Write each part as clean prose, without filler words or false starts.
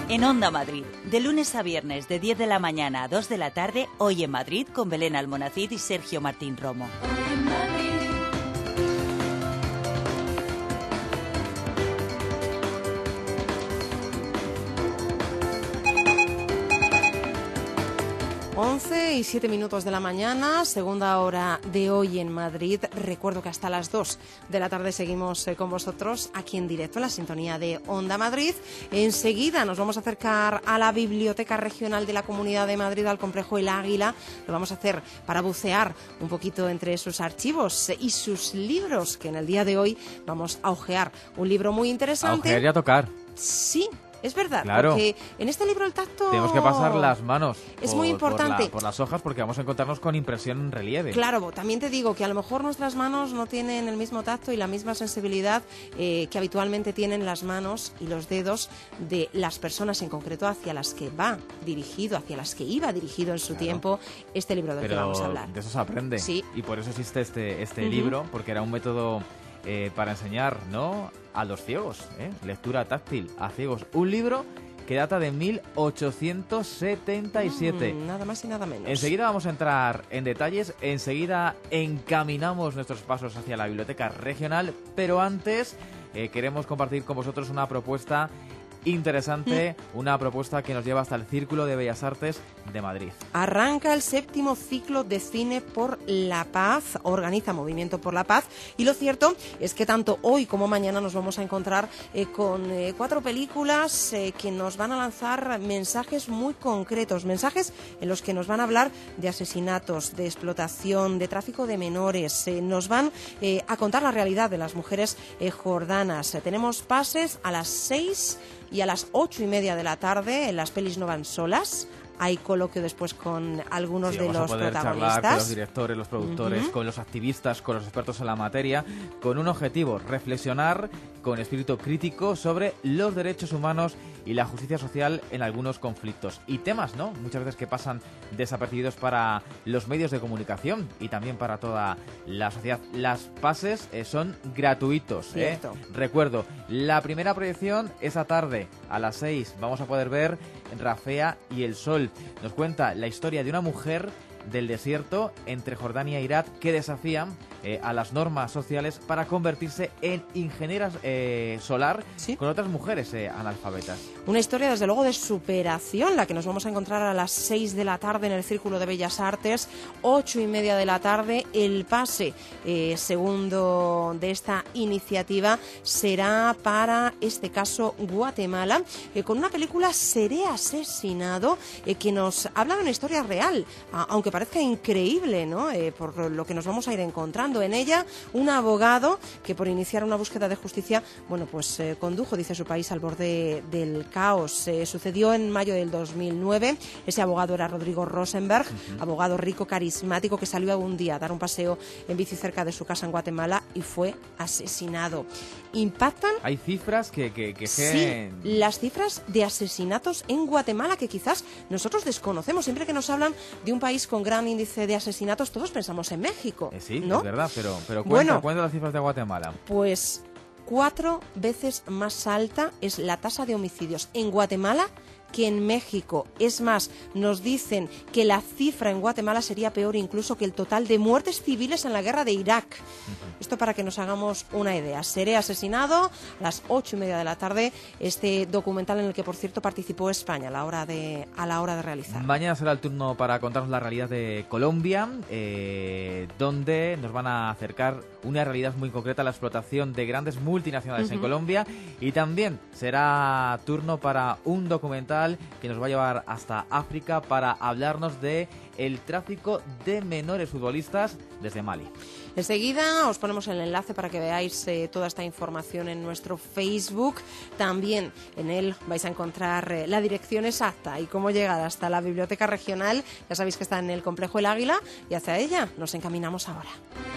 En Onda Madrid, de lunes a viernes de 10 de la mañana a 2 de la tarde, Hoy en Madrid con Belén Almonacid y Sergio Martín Romo. 11:07 de la mañana, segunda hora de Hoy en Madrid. Recuerdo que hasta las 2 de la tarde seguimos con vosotros aquí en directo en la sintonía de Onda Madrid. Enseguida nos vamos a acercar a la Biblioteca Regional de la Comunidad de Madrid, al Complejo El Águila. Lo vamos a hacer para bucear un poquito entre sus archivos y sus libros, que en el día de hoy vamos a ojear un libro muy interesante. A ojear y a tocar. Sí. Es verdad, claro. Porque en este libro el tacto... Tenemos que pasar las manos es muy importante. Por las hojas, porque vamos a encontrarnos con impresión en relieve. Claro, también te digo que a lo mejor nuestras manos no tienen el mismo tacto y la misma sensibilidad que habitualmente tienen las manos y los dedos de las personas en concreto hacia las que va dirigido, hacia las que iba dirigido en su tiempo este libro del que vamos a hablar. De eso se aprende. Sí. Y por eso existe este libro, porque era un método para enseñar, ¿no?, a los ciegos, lectura táctil a ciegos. Un libro que data de 1877. Nada más y nada menos. Enseguida vamos a entrar en detalles, enseguida encaminamos nuestros pasos hacia la Biblioteca Regional, pero antes queremos compartir con vosotros una propuesta interesante, una propuesta que nos lleva hasta el Círculo de Bellas Artes de Madrid. Arranca el 7º ciclo de Cine por la Paz, organiza Movimiento por la Paz, y lo cierto es que tanto hoy como mañana nos vamos a encontrar con 4 películas que nos van a lanzar mensajes muy concretos, mensajes en los que nos van a hablar de asesinatos, de explotación, de tráfico de menores, nos van a contar la realidad de las mujeres jordanas. Tenemos pases a las 6 y a las 8:30 de la tarde. Las pelis no van solas. Hay coloquio después con algunos de los protagonistas. Charlar con los directores, los productores, con los activistas, con los expertos en la materia, con un objetivo: reflexionar con espíritu crítico sobre los derechos humanos y la justicia social en algunos conflictos. Y temas, ¿no?, muchas veces que pasan desapercibidos para los medios de comunicación y también para toda la sociedad. Las pases son gratuitos. Recuerdo, la primera proyección esa tarde a las 6. Vamos a poder ver Rafea y el Sol. Nos cuenta la historia de una mujer del desierto entre Jordania e Irak que desafían a las normas sociales para convertirse en ingeniera solar, ¿sí?, con otras mujeres analfabetas. Una historia, desde luego, de superación, la que nos vamos a encontrar a las 6 de la tarde en el Círculo de Bellas Artes, 8:30 de la tarde. El pase segundo de esta iniciativa será para este caso Guatemala, con una película Seré asesinado, que nos habla de una historia real, aunque parezca increíble, ¿no?, por lo que nos vamos a ir encontrando en ella. Un abogado que, por iniciar una búsqueda de justicia, condujo, dice, su país al borde del caos. Sucedió en mayo del 2009. Ese abogado era Rodrigo Rosenberg, abogado rico, carismático, que salió un día a dar un paseo en bici cerca de su casa en Guatemala y fue asesinado. ¿Impactan? Hay cifras que Sí, las cifras de asesinatos en Guatemala que quizás nosotros desconocemos. Siempre que nos hablan de un país con gran índice de asesinatos, todos pensamos en México, sí, ¿no? Es verdad, pero cuenta las cifras de Guatemala. Pues 4 veces más alta es la tasa de homicidios en Guatemala que en México. Es más, nos dicen que la cifra en Guatemala sería peor incluso que el total de muertes civiles en la guerra de Irak. Esto para que nos hagamos una idea. Seré asesinado a las 8:30 de la tarde, este documental en el que, por cierto, participó España a la hora de realizar. Mañana será el turno para contarnos la realidad de Colombia, donde nos van a acercar una realidad muy concreta, la explotación de grandes multinacionales en Colombia, y también será turno para un documental que nos va a llevar hasta África para hablarnos de el tráfico de menores futbolistas desde Mali. Enseguida os ponemos el enlace para que veáis toda esta información en nuestro Facebook. También en él vais a encontrar la dirección exacta y cómo llegar hasta la Biblioteca Regional. Ya sabéis que está en el Complejo El Águila y hacia ella nos encaminamos ahora.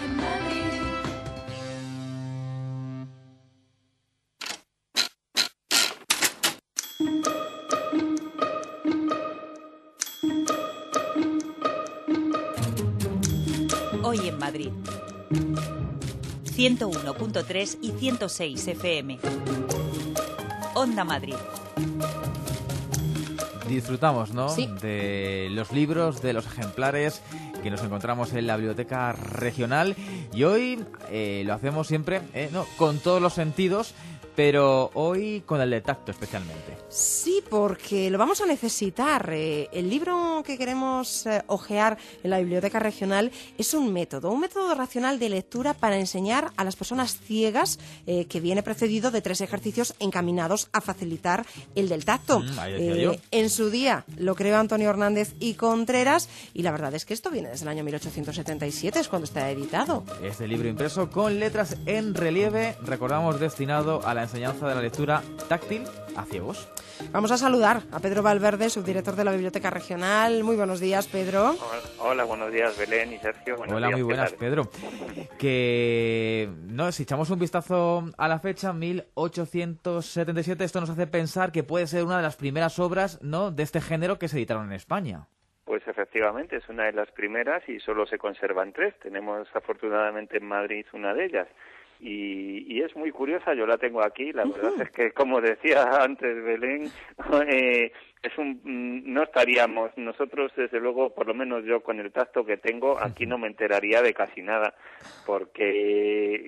Hoy en Madrid. 101.3 y 106 FM. Onda Madrid. Disfrutamos, ¿no? Sí. De los libros, de los ejemplares que nos encontramos en la biblioteca regional. Y hoy lo hacemos siempre, ¿no? Con todos los sentidos, pero hoy con el de tacto especialmente. Sí, porque lo vamos a necesitar. El libro que queremos hojear en la biblioteca regional es un método racional de lectura para enseñar a las personas ciegas, que viene precedido de 3 ejercicios encaminados a facilitar el del tacto. Ahí decía yo. En su día lo creó Antonio Hernández y Contreras, y la verdad es que esto viene desde el año 1877, es cuando está editado. Este libro impreso con letras en relieve, recordamos, destinado a la enseñanza de la lectura táctil a ciegos. Vamos a saludar a Pedro Valverde, subdirector de la Biblioteca Regional. Muy buenos días, Pedro. Hola, buenos días, Belén y Sergio. Hola, muy buenas, Pedro. Que no, si echamos un vistazo a la fecha, 1877, esto nos hace pensar que puede ser una de las primeras obras, ¿no?, de este género que se editaron en España. Pues efectivamente, es una de las primeras y solo se conservan 3. Tenemos afortunadamente en Madrid una de ellas. Y es muy curiosa, yo la tengo aquí, la verdad es que, como decía antes Belén, no estaríamos nosotros, desde luego, por lo menos yo con el tacto que tengo, aquí no me enteraría de casi nada, porque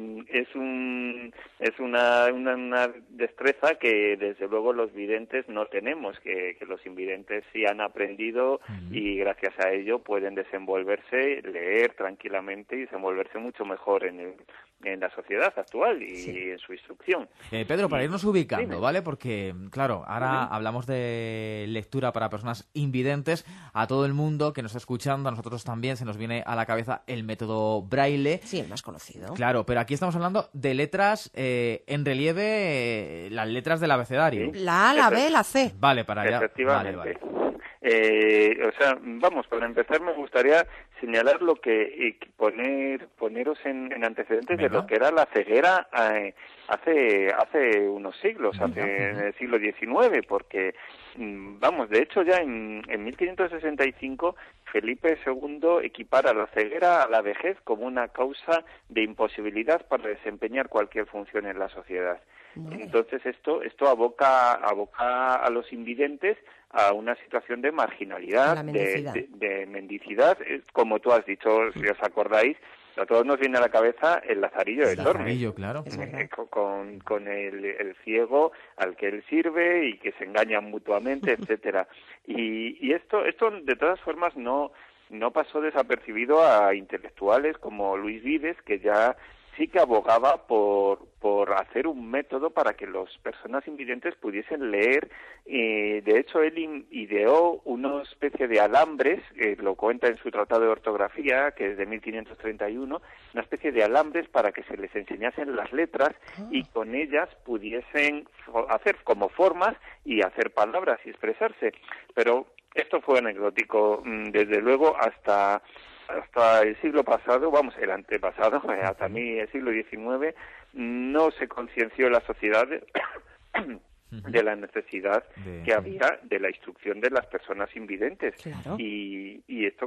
es una destreza que desde luego los videntes no tenemos, que los invidentes sí han aprendido y gracias a ello pueden desenvolverse, leer tranquilamente y desenvolverse mucho mejor en la sociedad actual y en su instrucción. Pedro, para irnos ubicando, dime. ¿vale? Porque, claro, ahora hablamos de lectura para personas invidentes. A todo el mundo que nos está escuchando, a nosotros también se nos viene a la cabeza el método Braille. Sí, el más conocido. Claro, pero aquí estamos hablando de letras en relieve, las letras del abecedario. Sí. La A, la B, la C. Vale, para allá. Efectivamente. Vale. Vamos, para empezar me gustaría señalar lo que poneros en antecedentes. Venga. De lo que era la ceguera hace unos siglos, en el siglo XIX, porque vamos, de hecho ya en 1565 Felipe II equipara la ceguera a la vejez como una causa de imposibilidad para desempeñar cualquier función en la sociedad. Entonces esto aboca a los invidentes a una situación de marginalidad, de mendicidad, como tú has dicho, si os acordáis. A todos nos viene a la cabeza el Lazarillo de Tormes. Lazarillo, claro. Con el ciego al que él sirve y que se engañan mutuamente, etcétera. Y esto de todas formas no pasó desapercibido a intelectuales como Luis Vives, que ya sí que abogaba por hacer un método para que las personas invidentes pudiesen leer. De hecho, él ideó una especie de alambres, lo cuenta en su Tratado de Ortografía, que es de 1531, una especie de alambres para que se les enseñasen las letras y con ellas pudiesen hacer como formas y hacer palabras y expresarse. Pero esto fue anecdótico, desde luego, hasta el siglo pasado, el antepasado, hasta mí el siglo XIX, no se concienció la sociedad de la necesidad que había de la instrucción de las personas invidentes. Claro. Y esto,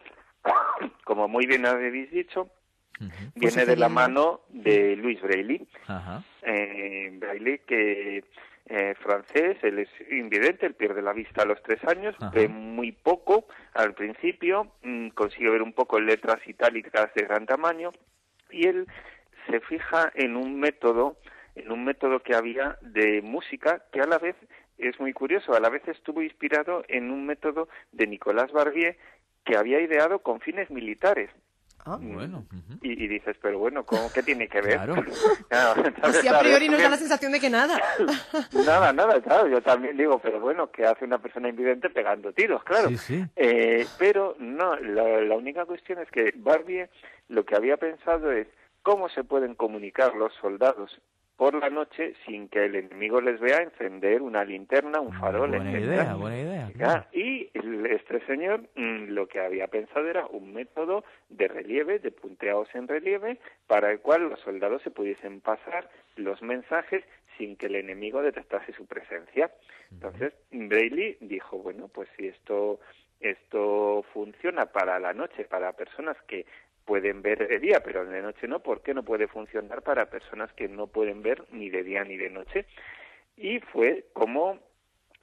como muy bien habéis dicho, viene Pues de la mano de Louis Braille. Ajá. Braille, que francés, él es invidente, él pierde la vista a los 3 años, Ajá. ve muy poco al principio, consigue ver un poco en letras itálicas de gran tamaño, y él se fija en un método que había de música que a la vez es muy curioso, a la vez estuvo inspirado en un método de Nicolas Barbier que había ideado con fines militares. Bueno. Y dices, pero bueno, ¿qué tiene que ver? Claro. Claro, entonces, Así a priori nos da la sensación de que nada. Nada, claro, yo también digo, pero bueno, ¿qué hace una persona invidente pegando tiros? Claro. Sí. Pero no, la única cuestión es que Barbier lo que había pensado es cómo se pueden comunicar los soldados por la noche sin que el enemigo les vea encender una linterna, un farol, Buena etcétera. idea. Claro. Y este señor lo que había pensado era un método de relieve, de punteados en relieve, para el cual los soldados se pudiesen pasar los mensajes sin que el enemigo detectase su presencia. Entonces, Braille dijo, bueno, pues si esto funciona para la noche, para personas que pueden ver de día, pero de noche no, ¿por qué no puede funcionar para personas que no pueden ver ni de día ni de noche? Y fue como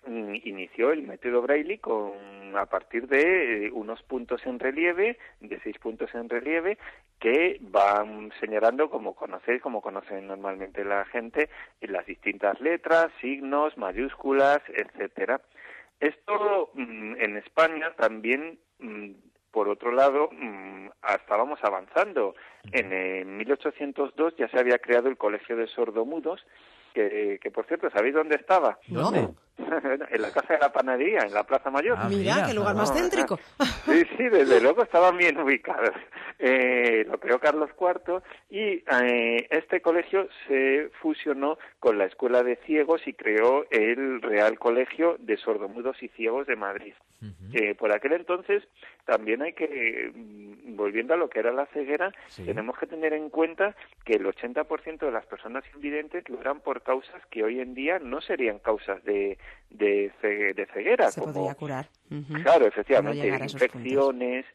inició el método Braille a partir de unos puntos en relieve, de 6 puntos en relieve, que van señalando, como conocen normalmente la gente, las distintas letras, signos, mayúsculas, etcétera. Esto en España también, por otro lado, estábamos avanzando. En 1802 ya se había creado el Colegio de Sordomudos, que por cierto, ¿sabéis dónde estaba? ¿Dónde? En la Casa de la Panadería, en la Plaza Mayor. Mira, qué lugar más céntrico. Sí, desde luego estaban bien ubicados. Lo creó Carlos IV y este colegio se fusionó con la Escuela de Ciegos y creó el Real Colegio de Sordomudos y Ciegos de Madrid. Por aquel entonces también hay que, volviendo a lo que era la ceguera, tenemos que tener en cuenta que el 80% de las personas invidentes lo eran por causas que hoy en día no serían causas de ceguera. Se podría curar. Claro, efectivamente, No infecciones,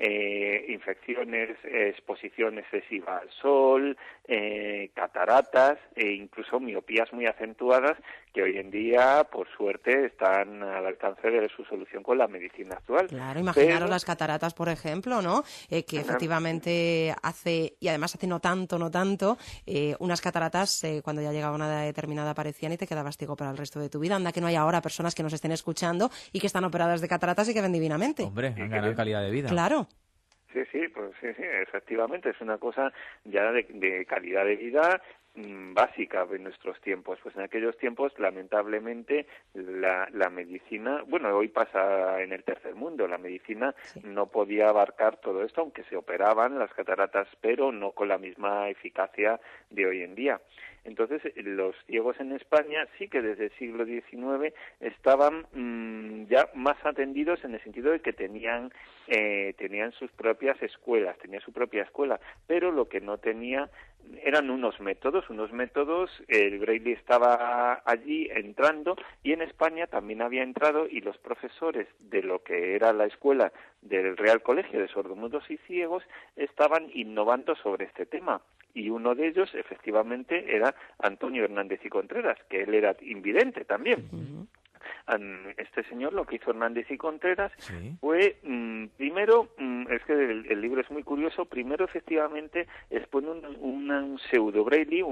exposición excesiva al sol, cataratas e incluso miopías muy acentuadas que hoy en día, por suerte, están al alcance de su solución con la medicina actual. Claro, imaginaros las cataratas, por ejemplo, ¿no? Que efectivamente hace no tanto, unas cataratas cuando ya llegaba una edad determinada aparecían y te quedabas ciego para el resto de tu vida. Anda que no hay ahora personas que nos estén escuchando y que están operadas de cataratas y que ven divinamente. Hombre, han ganado calidad de vida. Claro. Sí, efectivamente, es una cosa ya de calidad de vida básica de nuestros tiempos. Pues en aquellos tiempos, lamentablemente, la medicina, bueno, hoy pasa en el tercer mundo, la medicina no podía abarcar todo esto, aunque se operaban las cataratas, pero no con la misma eficacia de hoy en día. Entonces, los ciegos en España sí que desde el siglo XIX estaban ya más atendidos en el sentido de que tenían sus propias escuelas, tenían su propia escuela, pero lo que no tenía eran unos métodos, el Braille estaba allí entrando y en España también había entrado y los profesores de lo que era la escuela del Real Colegio de Sordomudos y Ciegos estaban innovando sobre este tema. Y uno de ellos, efectivamente, era Antonio Hernández y Contreras, que él era invidente también. Este señor, lo que hizo Hernández y Contreras fue, primero, es que el libro es muy curioso, primero efectivamente expone un pseudo Braille,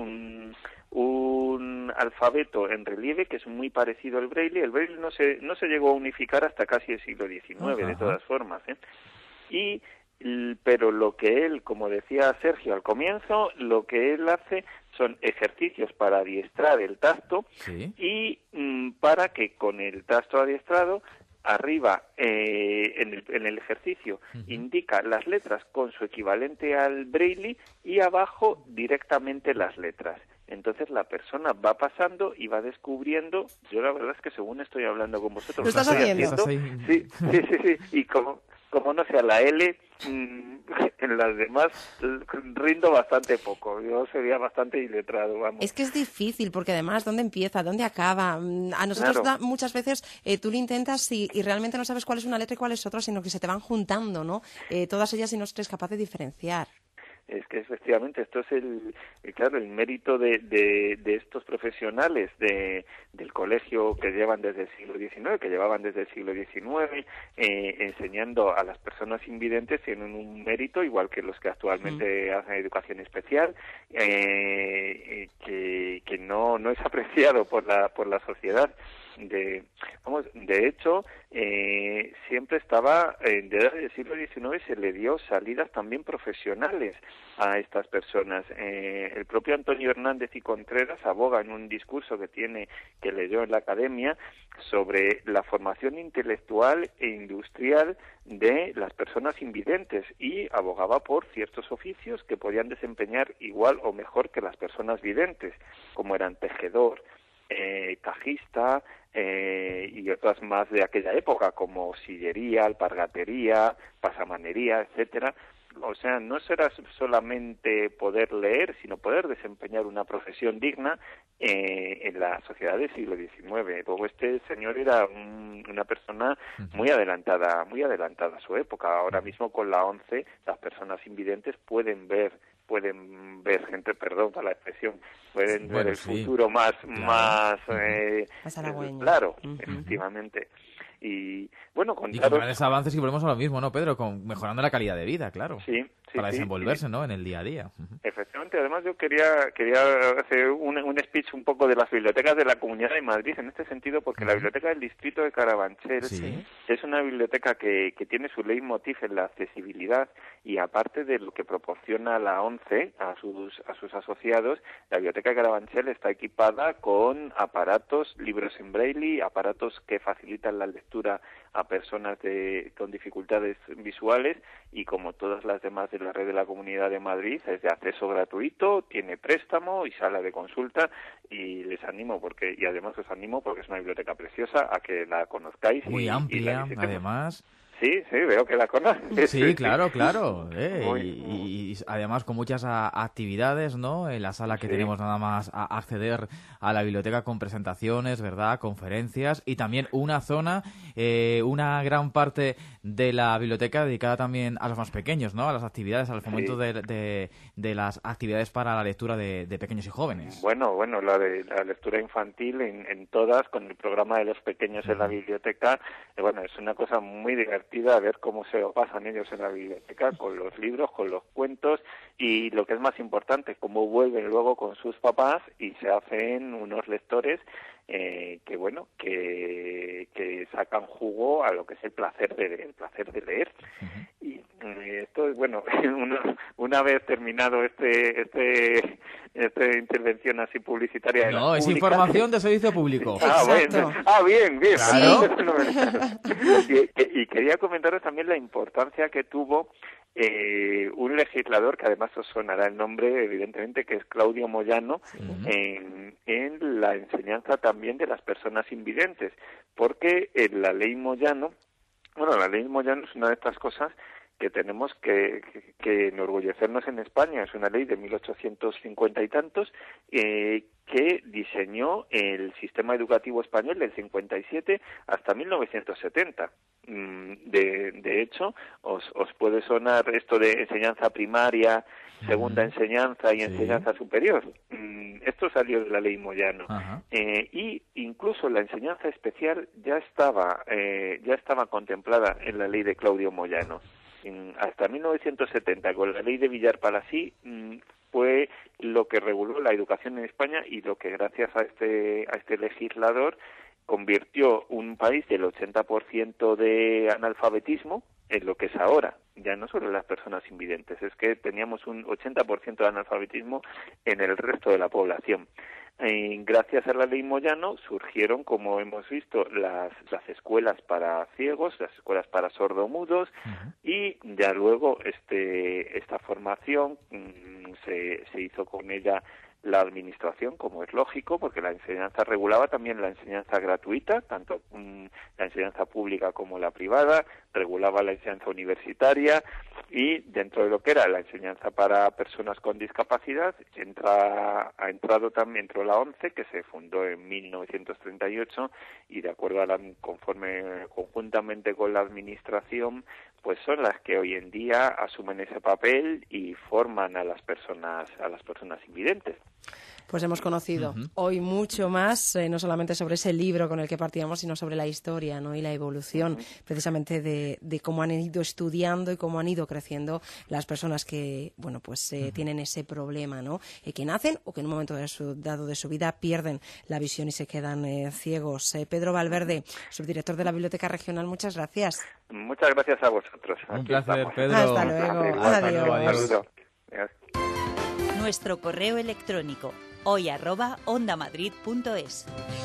un alfabeto en relieve que es muy parecido al Braille. El Braille no se llegó a unificar hasta casi el siglo XIX, de todas formas, pero lo que él, como decía Sergio al comienzo, lo que él hace son ejercicios para adiestrar el tacto y para que con el tacto adiestrado arriba en el ejercicio indica las letras con su equivalente al Braille y abajo directamente las letras. Entonces la persona va pasando y va descubriendo. Yo la verdad es que según estoy hablando con vosotros, ¿lo estás haciendo? Sí. Y como no sea la L, en las demás rindo bastante poco. Yo sería bastante iletrado, vamos. Es que es difícil, porque además, ¿dónde empieza? ¿Dónde acaba? A nosotros muchas veces tú lo intentas y realmente no sabes cuál es una letra y cuál es otra, sino que se te van juntando, ¿no? Todas ellas y no eres capaz de diferenciar. Es que efectivamente esto es el mérito de estos profesionales del colegio que llevan desde el siglo XIX, que llevaban desde el siglo XIX, enseñando a las personas invidentes, tienen un mérito igual que los que actualmente hacen educación especial, que no es apreciado por la sociedad. De hecho, siempre estaba, desde el siglo XIX se le dio salidas también profesionales a estas personas. El propio Antonio Hernández y Contreras aboga en un discurso que leyó en la academia sobre la formación intelectual e industrial de las personas invidentes y abogaba por ciertos oficios que podían desempeñar igual o mejor que las personas videntes, como eran tejedor, cajista y otras más de aquella época como sillería, alpargatería, pasamanería, etcétera. O sea, no será solamente poder leer, sino poder desempeñar una profesión digna en la sociedad del siglo XIX. Luego este señor era una persona muy adelantada a su época. Ahora mismo con la ONCE las personas invidentes pueden ver pueden ver gente, perdón por la expresión, pueden ver el futuro más halagüeño. Claro, efectivamente. Y bueno, y con grandes avances, y volvemos a lo mismo, ¿no, Pedro? Mejorando la calidad de vida, claro. Sí, para desenvolverse, ¿no?, en el día a día. Efectivamente. Además, yo quería hacer un speech un poco de las bibliotecas de la Comunidad de Madrid en este sentido, porque la Biblioteca del Distrito de Carabanchel es una biblioteca que tiene su leitmotiv en la accesibilidad, y aparte de lo que proporciona la ONCE a sus asociados, la Biblioteca de Carabanchel está equipada con aparatos, libros en braille, aparatos que facilitan la lectura a personas con dificultades visuales, y como todas las demás de la red de la Comunidad de Madrid, es de acceso gratuito, tiene préstamo y sala de consulta, y les animo y además os animo porque es una biblioteca preciosa a que la conozcáis. Muy amplia, además. Sí, veo que la conoces. Sí, claro. Y además con muchas actividades, ¿no? En la sala que tenemos nada más a acceder a la biblioteca con presentaciones, ¿verdad? Conferencias, y también una zona, una gran parte de la biblioteca dedicada también a los más pequeños, ¿no? A las actividades, al fomento de las actividades para la lectura de pequeños y jóvenes. Bueno, la de la lectura infantil en todas, con el programa de los pequeños en la biblioteca, es una cosa muy divertida a ver cómo se lo pasan ellos en la biblioteca, con los libros, con los cuentos, y lo que es más importante, cómo vuelven luego con sus papás y se hacen unos lectores que sacan jugo a lo que es el placer de leer. Y esto es una vez terminado esta intervención así publicitaria. No, es información de servicio público. Bien. Claro. Y quería comentaros también la importancia que tuvo un legislador, que además os sonará el nombre, evidentemente, que es Claudio Moyano, en la enseñanza también de las personas invidentes, porque la ley Moyano es una de estas cosas que tenemos que enorgullecernos en España. Es una ley de 1850 y tantos que diseñó el sistema educativo español del 57 hasta 1970. De hecho, os puede sonar esto de enseñanza primaria, segunda enseñanza y enseñanza superior. Esto salió de la ley Moyano. Y incluso la enseñanza especial ya estaba contemplada en la ley de Claudio Moyano. Hasta 1970, con la ley de Villar-Palasí, fue lo que reguló la educación en España, y lo que, gracias a este legislador, convirtió un país del 80% de analfabetismo en lo que es ahora. Ya no solo las personas invidentes, es que teníamos un 80% de analfabetismo en el resto de la población. Gracias a la ley Moyano surgieron, como hemos visto, las escuelas para ciegos, las escuelas para sordomudos, y ya luego esta formación se hizo con ella la administración, como es lógico, porque la enseñanza regulaba también la enseñanza gratuita, tanto la enseñanza pública como la privada, regulaba la enseñanza universitaria, y dentro de lo que era la enseñanza para personas con discapacidad entró la ONCE, que se fundó en 1938, y de acuerdo conjuntamente con la administración, pues son las que hoy en día asumen ese papel y forman a las personas invidentes. Pues hemos conocido hoy mucho más, no solamente sobre ese libro con el que partíamos, sino sobre la historia, ¿no? Y la evolución precisamente de cómo han ido estudiando y cómo han ido creciendo las personas que, tienen ese problema, ¿no? Que nacen o que en un momento dado de su vida pierden la visión y se quedan ciegos. Pedro Valverde, subdirector de la Biblioteca Regional, muchas gracias. Muchas gracias a vosotros. Un placer, Pedro. Hasta luego. Adiós. Nuestro correo electrónico hoy@ondamadrid.es.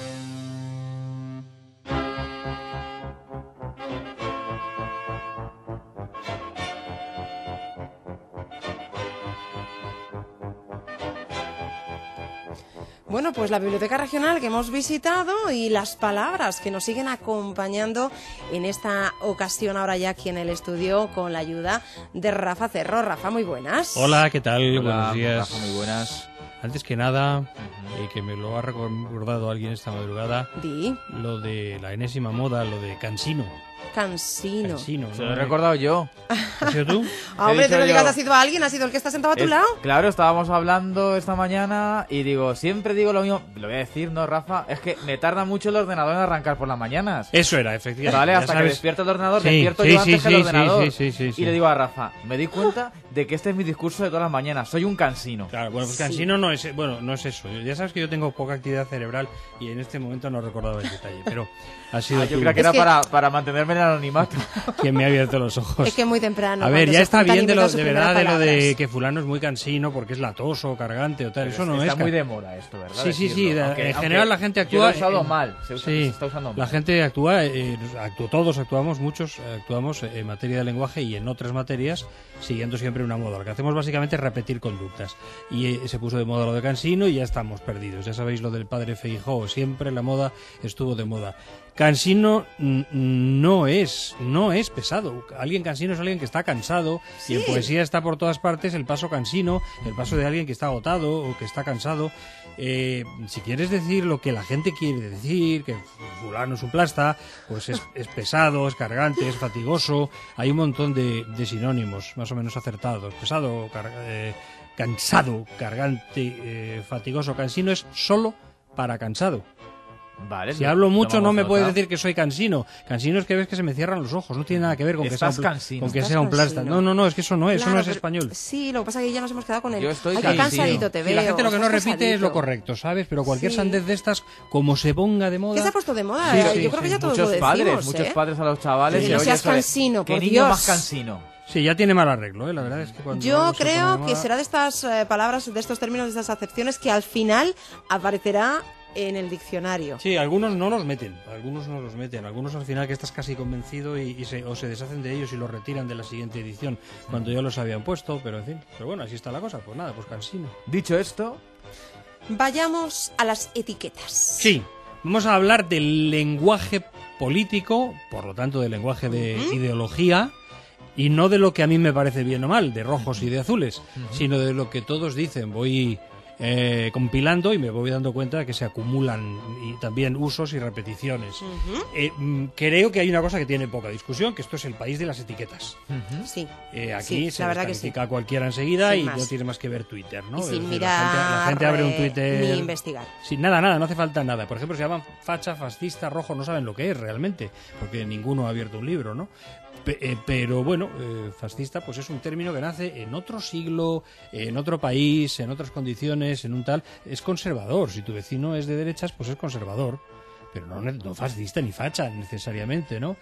Bueno, pues la Biblioteca Regional que hemos visitado y las palabras que nos siguen acompañando en esta ocasión, ahora ya aquí en el estudio, con la ayuda de Rafa Cerro. Rafa, muy buenas. Hola, ¿qué tal? Hola, buenos días. Rafa, muy buenas. Antes que nada, que me lo ha recordado alguien esta madrugada, lo de la enésima moda, lo de Cansino. Cansino. Se lo he recordado yo. ¿Has sido tú? Hombre, te lo digas, ¿ha sido alguien? ¿Ha sido el que está sentado a tu lado? Claro, estábamos hablando esta mañana y siempre digo lo mismo. Lo voy a decir, ¿no, Rafa? Es que me tarda mucho el ordenador en arrancar por las mañanas. Eso era, efectivamente. Vale, hasta que despierto el ordenador, despierto yo antes que el ordenador. Sí. Y le digo a Rafa, me di cuenta de que este es mi discurso de todas las mañanas. Soy un cansino. Claro, bueno, pues cansino no es eso. Ya sabes que yo tengo poca actividad cerebral y en este momento no he recordado el detalle, pero ha sido yo creo que era para mantenerme en el anonimato. Quien me ha abierto los ojos. Es que muy temprano. A ver, ya está bien de lo de que fulano es muy cansino porque es latoso, cargante o tal. Eso no está es. muy de moda esto, ¿verdad? Sí. En general la gente actúa. Yo lo he usado mal. Se está usando mal. La gente actúa, todos actuamos, muchos actuamos en materia de lenguaje y en otras materias siguiendo siempre una moda. Lo que hacemos básicamente es repetir conductas. Y se puso de moda lo de cansino y ya estamos perdidos. Ya sabéis lo del padre Feijóo. Siempre la moda estuvo de moda. Cansino no es pesado. Alguien cansino es alguien que está cansado. Sí. Y en poesía está por todas partes el paso cansino, el paso de alguien que está agotado o que está cansado. Si quieres decir lo que la gente quiere decir, que fulano es un plasta, pues es pesado, es cargante, es fatigoso. Hay un montón de sinónimos más o menos acertados. Pesado, cansado, cargante, fatigoso. Cansino es solo para cansado. Vale, si hablo mucho no me puedes decir que soy cansino. Cansino es que ves que se me cierran los ojos. No tiene nada que ver con que sea un plasta. No, es que eso no es, claro, eso no es español. Sí, lo que pasa es que ya nos hemos quedado con el... Yo estoy qué cansadito te veo. Y la gente lo que no repite es lo correcto, ¿sabes? Pero cualquier sandez de estas, como se ponga de moda... ¿Qué se ha puesto de moda? Yo creo que ya todos lo decimos, muchos padres a los chavales... Que no seas cansino, por Dios. ¿Qué niño más cansino? Sí, ya tiene mal arreglo, la verdad es que cuando... Yo creo que será de estas palabras, de estos términos, de estas acepciones que al final aparecerá en el diccionario. Sí, algunos no los meten, algunos al final que estás casi convencido o se deshacen de ellos y los retiran de la siguiente edición cuando ya los habían puesto, pero en fin, pero bueno, así está la cosa, pues nada, pues cansino. Dicho esto, vayamos a las etiquetas. Sí, vamos a hablar del lenguaje político, por lo tanto del lenguaje de ideología, y no de lo que a mí me parece bien o mal, de rojos y de azules, sino de lo que todos dicen. Voy compilando y me voy dando cuenta de que se acumulan y también usos y repeticiones. Creo que hay una cosa que tiene poca discusión, que esto es el país de las etiquetas. Sí. Aquí se descalifica a cualquiera enseguida y no tiene más que ver Twitter, ¿no? Y sin mirar, la gente abre un Twitter ni investigar. Sí, nada, no hace falta nada. Por ejemplo, se llaman facha, fascista, rojo, no saben lo que es realmente, porque ninguno ha abierto un libro, ¿no? Pero bueno, fascista pues es un término que nace en otro siglo, en otro país, en otras condiciones, en un tal... Es conservador. Si tu vecino es de derechas, pues es conservador. Pero no fascista ni facha necesariamente, ¿no?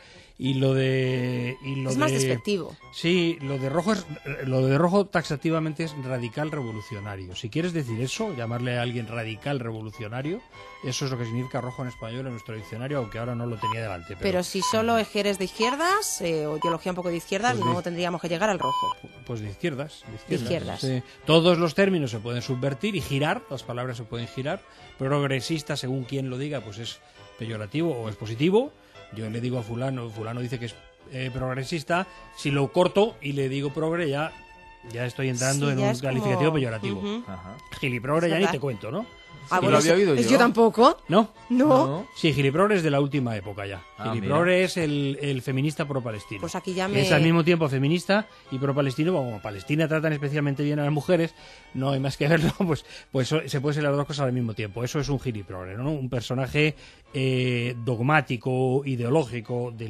Es más despectivo. Sí, lo de rojo taxativamente es radical revolucionario. Si quieres decir eso, llamarle a alguien radical revolucionario, eso es lo que significa rojo en español en nuestro diccionario, aunque ahora no lo tenía delante. Pero si solo eres de izquierdas, o ideología un poco de izquierdas, pues no tendríamos que llegar al rojo. Pues de izquierdas. Sí. Todos los términos se pueden subvertir y girar, las palabras se pueden girar. Progresista, según quien lo diga, pues es peyorativo o es positivo. Yo le digo a fulano dice que es progresista, si lo corto y le digo progre ya estoy entrando en un calificativo peyorativo. Giliprogre ya ni te cuento, ¿no? Bueno, lo había oído yo tampoco. ¿No? Sí, Giliprogre es de la última época ya. Giliprogre es el feminista pro-palestino. Pues aquí ya es al mismo tiempo feminista y pro-palestino. Como Palestina tratan especialmente bien a las mujeres, no hay más que verlo, pues se puede ser las dos cosas al mismo tiempo. Eso es un Giliprogre, ¿no? Un personaje dogmático, ideológico de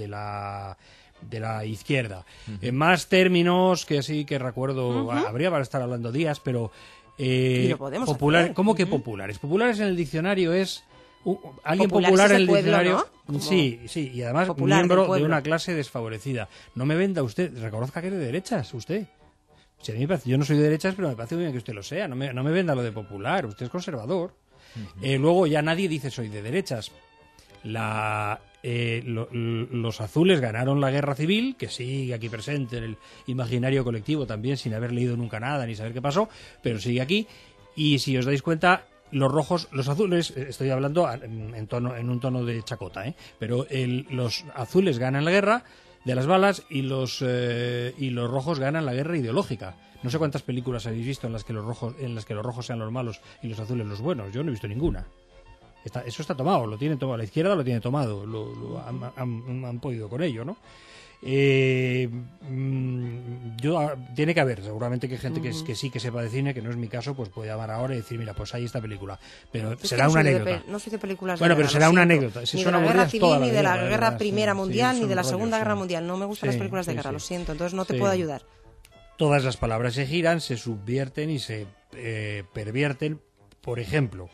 la izquierda. Más términos que sí que recuerdo, habría para estar hablando días, pero... popular, ¿cómo que populares? Populares en el diccionario es alguien popular en el pueblo, diccionario, ¿no? Sí, y además miembro de una clase desfavorecida. No me venda usted, reconozca que es de derechas, usted. Si a mí me parece, yo no soy de derechas, pero me parece muy bien que usted lo sea. No me venda lo de popular, usted es conservador. Luego ya nadie dice soy de derechas. Los azules ganaron la guerra civil, que sigue aquí presente en el imaginario colectivo también, sin haber leído nunca nada ni saber qué pasó, pero sigue aquí. Y si os dais cuenta, los azules, estoy hablando en un tono de chacota, pero los azules ganan la guerra, de las balas y los rojos ganan la guerra ideológica. No sé cuántas películas habéis visto en las que los rojos sean los malos y los azules los buenos. Yo no he visto ninguna. Eso está tomado, lo tienen tomado. La izquierda lo tiene tomado, han podido con ello, ¿no? Tiene que haber, seguramente que gente que sí que sepa de cine, que no es mi caso, pues puede llamar ahora y decir, mira, pues hay esta película, pero será una anécdota. No soy de películas. Bueno, pero será una anécdota. Ni de la guerra civil, ni de la guerra primera mundial, ni de la segunda guerra mundial. No me gustan las películas de guerra, lo siento, entonces no te puedo ayudar. Todas las palabras se giran, se subvierten y se pervierten. Por ejemplo,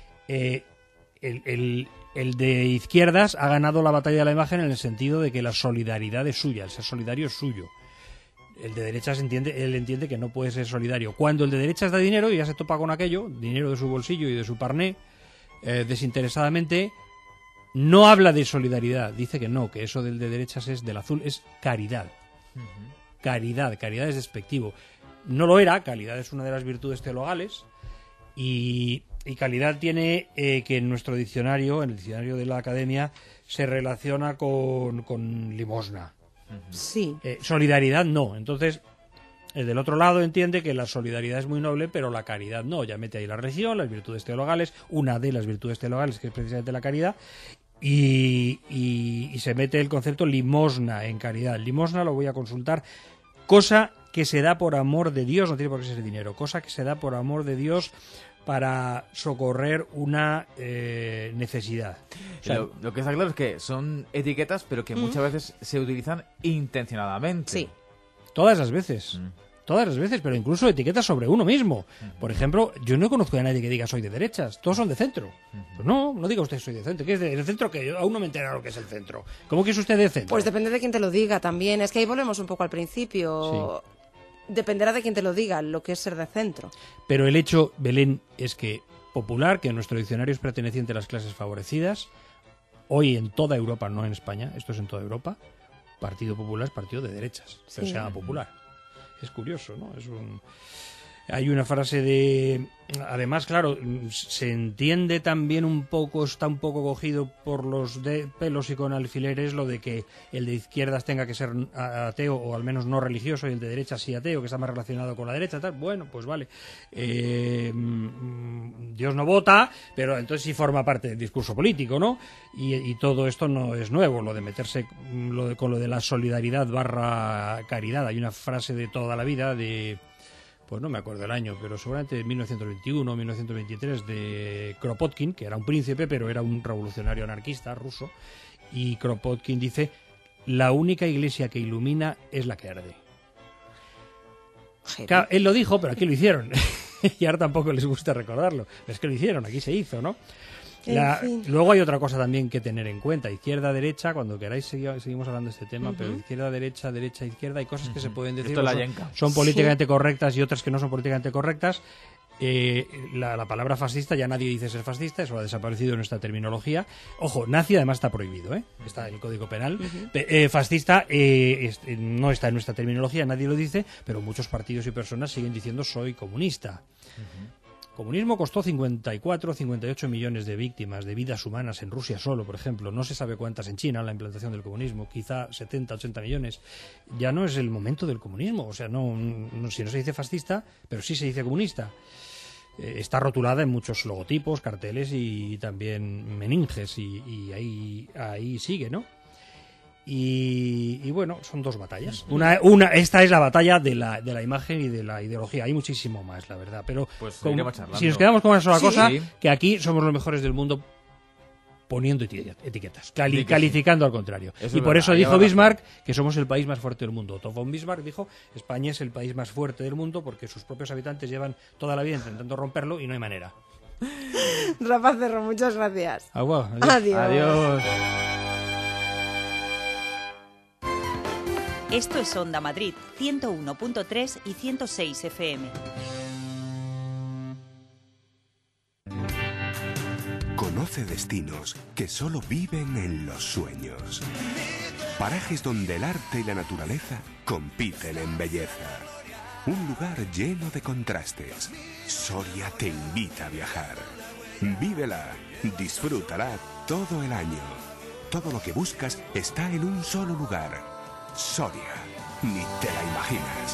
el de izquierdas ha ganado la batalla de la imagen en el sentido de que la solidaridad es suya, el ser solidario es suyo. El de derechas él entiende que no puede ser solidario. Cuando el de derechas da dinero y ya se topa con aquello, dinero de su bolsillo y de su parné, desinteresadamente, no habla de solidaridad. Dice que no, que eso del de derechas es del azul, es caridad. Caridad es despectivo. No lo era, caridad es una de las virtudes teologales y calidad tiene que en nuestro diccionario, en el diccionario de la Academia, se relaciona con limosna. Sí. Solidaridad no. Entonces, el del otro lado entiende que la solidaridad es muy noble, pero la caridad no. Ya mete ahí la religión, las virtudes teologales, una de las virtudes teologales que es precisamente la caridad, y se mete el concepto limosna en caridad. Limosna lo voy a consultar. Cosa que se da por amor de Dios, no tiene por qué ser dinero. Cosa que se da por amor de Dios para socorrer una necesidad. O sea, lo que está claro es que son etiquetas, pero que muchas veces se utilizan intencionadamente. Sí. Todas las veces, pero incluso etiquetas sobre uno mismo. Por ejemplo, yo no conozco a nadie que diga soy de derechas, todos son de centro. Pues no diga usted soy de centro. ¿Qué es del centro? Que yo aún no me he enterado lo que es el centro. ¿Cómo que es usted de centro? Pues depende de quién te lo diga también. Es que ahí volvemos un poco al principio. Sí. Dependerá de quién te lo diga, lo que es ser de centro. Pero el hecho, Belén, es que popular, que en nuestro diccionario es perteneciente a las clases favorecidas, hoy en toda Europa, no en España, esto es en toda Europa, Partido Popular es partido de derechas, pero se llama popular. Es curioso, ¿no? Hay una frase de... Además, claro, se entiende también un poco, está un poco cogido por los pelos y con alfileres lo de que el de izquierdas tenga que ser ateo o al menos no religioso y el de derechas sí ateo, que está más relacionado con la derecha, tal. Bueno, pues vale. Dios no vota, pero entonces sí forma parte del discurso político, ¿no? Y todo esto no es nuevo, lo de meterse con lo de la solidaridad / caridad. Hay una frase de toda la vida de... pues no me acuerdo el año, pero seguramente de 1921 o 1923, de Kropotkin, que era un príncipe, pero era un revolucionario anarquista ruso, y Kropotkin dice, la única iglesia que ilumina es la que arde. Claro, él lo dijo, pero aquí lo hicieron, y ahora tampoco les gusta recordarlo, pero es que lo hicieron, aquí se hizo, ¿no? Luego hay otra cosa también que tener en cuenta, izquierda-derecha, cuando queráis seguimos hablando de este tema, pero izquierda-derecha, derecha-izquierda, hay cosas que se pueden decir, son políticamente correctas y otras que no son políticamente correctas. La palabra fascista, ya nadie dice ser fascista, eso ha desaparecido en nuestra terminología. Ojo, nazi además está prohibido, está en el Código Penal. Fascista no está en nuestra terminología, nadie lo dice, pero muchos partidos y personas siguen diciendo soy comunista. Comunismo costó 58 millones de víctimas, de vidas humanas en Rusia solo, por ejemplo. No se sabe cuántas en China, la implantación del comunismo, quizá 70, 80 millones. Ya no es el momento del comunismo, o sea, no si no se dice fascista, pero sí se dice comunista. Está rotulada en muchos logotipos, carteles y también meninges, y ahí sigue, ¿no? Y bueno, son dos batallas. Esta es la batalla de la imagen y de la ideología. Hay muchísimo más, la verdad. Pero pues si nos quedamos con una sola cosa, que aquí somos los mejores del mundo poniendo etiquetas, calificando al contrario. Eso y por eso dijo Bismarck que somos el país más fuerte del mundo. Otto von Bismarck dijo España es el país más fuerte del mundo porque sus propios habitantes llevan toda la vida intentando romperlo y no hay manera. Rafa Cerro, muchas gracias. Adiós. Esto es Onda Madrid, 101.3 y 106 FM. Conoce destinos que solo viven en los sueños. Parajes donde el arte y la naturaleza compiten en belleza. Un lugar lleno de contrastes. Soria te invita a viajar. Vívela, disfrútala todo el año. Todo lo que buscas está en un solo lugar. Soria. Ni te la imaginas.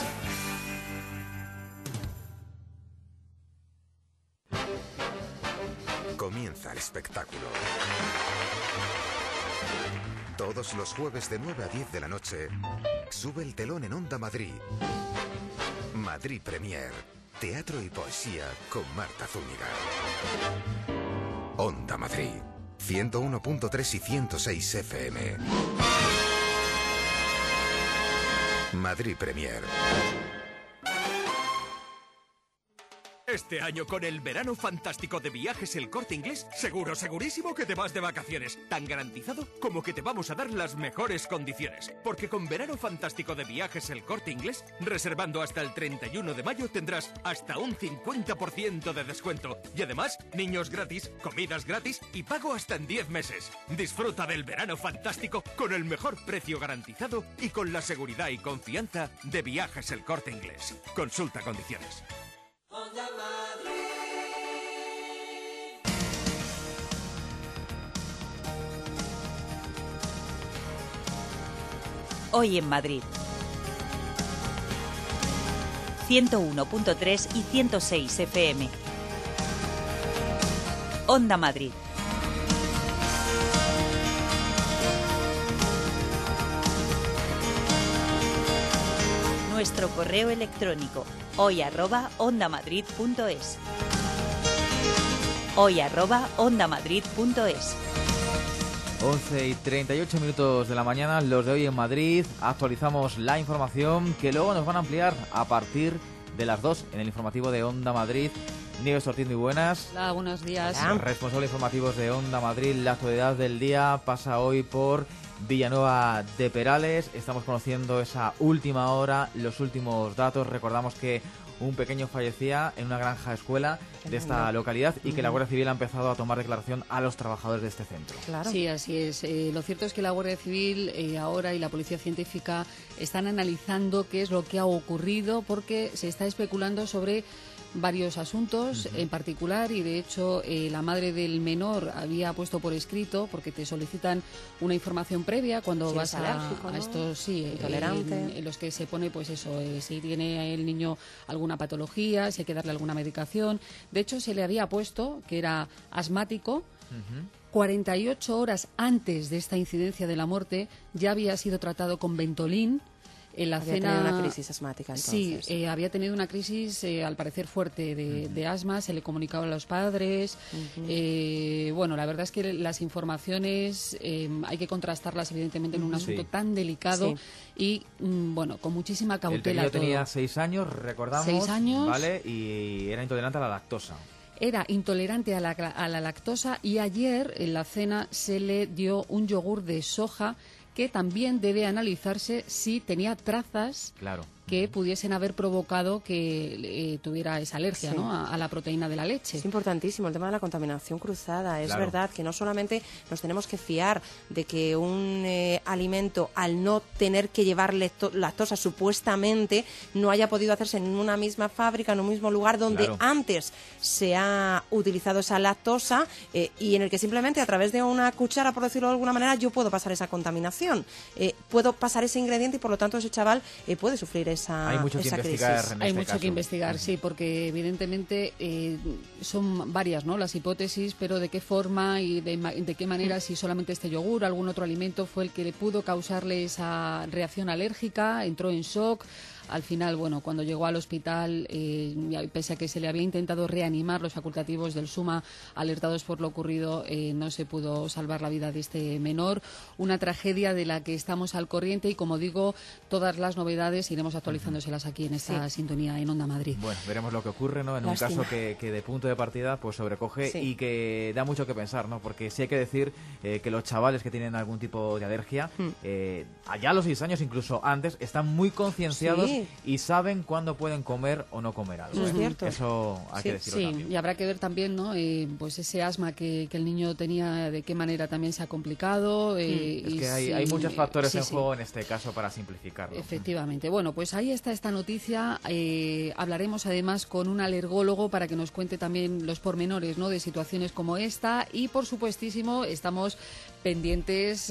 Comienza el espectáculo. Todos los jueves de 9 a 10 de la noche, sube el telón en Onda Madrid. Madrid Premier, teatro y poesía con Marta Zúñiga. Onda Madrid, 101.3 y 106 FM. Madrid Premier. Este año con el verano fantástico de Viajes El Corte Inglés, segurísimo que te vas de vacaciones. Tan garantizado como que te vamos a dar las mejores condiciones. Porque con verano fantástico de Viajes El Corte Inglés, reservando hasta el 31 de mayo tendrás hasta un 50% de descuento. Y además, niños gratis, comidas gratis y pago hasta en 10 meses. Disfruta del verano fantástico con el mejor precio garantizado y con la seguridad y confianza de Viajes El Corte Inglés. Consulta condiciones. Hoy en Madrid. 101.3 y 106 FM. Onda Madrid. Nuestro correo electrónico hoy@ondamadrid.es. hoy@ondamadrid.es. 11:38 de la mañana, los de Hoy en Madrid. Actualizamos la información que luego nos van a ampliar a partir de las 2 en el informativo de Onda Madrid. Nieves Ortiz, muy buenas. Hola, buenos días. Responsables informativos de Onda Madrid. La actualidad del día pasa hoy por Villanueva de Perales. Estamos conociendo esa última hora, los últimos datos. Recordamos que un pequeño fallecía en una granja escuela de esta localidad y que la Guardia Civil ha empezado a tomar declaración a los trabajadores de este centro. Claro. Sí, así es. Lo cierto es que la Guardia Civil ahora y la Policía Científica están analizando qué es lo que ha ocurrido, porque se está especulando sobre varios asuntos en particular, y de hecho la madre del menor había puesto por escrito, porque te solicitan una información previa cuando vas a estos intolerante, en los que se pone pues eso, si tiene el niño alguna patología, si hay que darle alguna medicación. De hecho se le había puesto que era asmático. 48 horas antes de esta incidencia de la muerte ya había sido tratado con Ventolin. Había tenido una crisis asmática, entonces. Sí, había tenido una crisis, al parecer, fuerte de asma. Se le comunicaba a los padres. Bueno, la verdad es que las informaciones hay que contrastarlas, evidentemente, en un asunto tan delicado y, bueno, con muchísima cautela. El niño tenía 6 años, recordamos. 6 años. ¿Vale? Y era intolerante a la lactosa. Era intolerante a la lactosa, y ayer en la cena se le dio un yogur de soja que también debe analizarse si tenía trazas que pudiesen haber provocado que tuviera esa alergia, ¿no?, a la proteína de la leche. Es importantísimo el tema de la contaminación cruzada. Es verdad que no solamente nos tenemos que fiar de que un alimento, al no tener que llevar lactosa supuestamente, no haya podido hacerse en una misma fábrica, en un mismo lugar donde antes se ha utilizado esa lactosa, y en el que simplemente a través de una cuchara, por decirlo de alguna manera, yo puedo pasar esa contaminación. Puedo pasar ese ingrediente y por lo tanto ese chaval puede sufrir esa Hay mucho que investigar en Hay este mucho caso. que investigar, sí, porque evidentemente son varias, ¿no?, las hipótesis, pero de qué forma y de qué manera, si solamente este yogur, algún otro alimento fue el que le pudo causarle esa reacción alérgica, entró en shock. Al final, bueno, cuando llegó al hospital, pese a que se le había intentado reanimar, los facultativos del SUMA, alertados por lo ocurrido, no se pudo salvar la vida de este menor. Una tragedia de la que estamos al corriente y, como digo, todas las novedades iremos actualizándoselas aquí en esta sintonía en Onda Madrid. Bueno, veremos lo que ocurre, ¿no? En un caso que de punto de partida pues sobrecoge y que da mucho que pensar, ¿no? Porque sí hay que decir que los chavales que tienen algún tipo de alergia, allá a los 6 años, incluso antes, están muy concienciados Sí. y saben cuándo pueden comer o no comer algo. Es cierto. Eso hay que decirlo también. Y habrá que ver también, ¿no? Pues ese asma que el niño tenía, de qué manera también se ha complicado. Es que hay muchos factores en juego en este caso para simplificarlo. Efectivamente. Bueno, pues ahí está esta noticia. Hablaremos además con un alergólogo para que nos cuente también los pormenores, ¿no?, de situaciones como esta, y por supuestísimo estamos pendientes